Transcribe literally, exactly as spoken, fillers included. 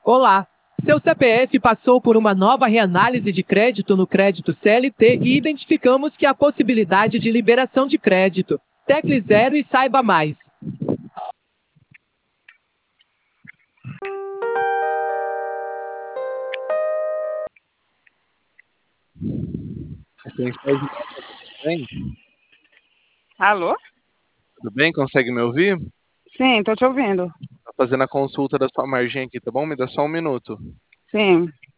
Olá! Seu C P F passou por uma nova reanálise de crédito no crédito C L T e identificamos que há possibilidade de liberação de crédito. Tecle zero e saiba mais. Bem, Alô? tudo bem? Consegue me ouvir? Sim, tô te ouvindo. Tô fazendo a consulta da sua margem aqui, tá bom? Me dá só um minuto. Sim.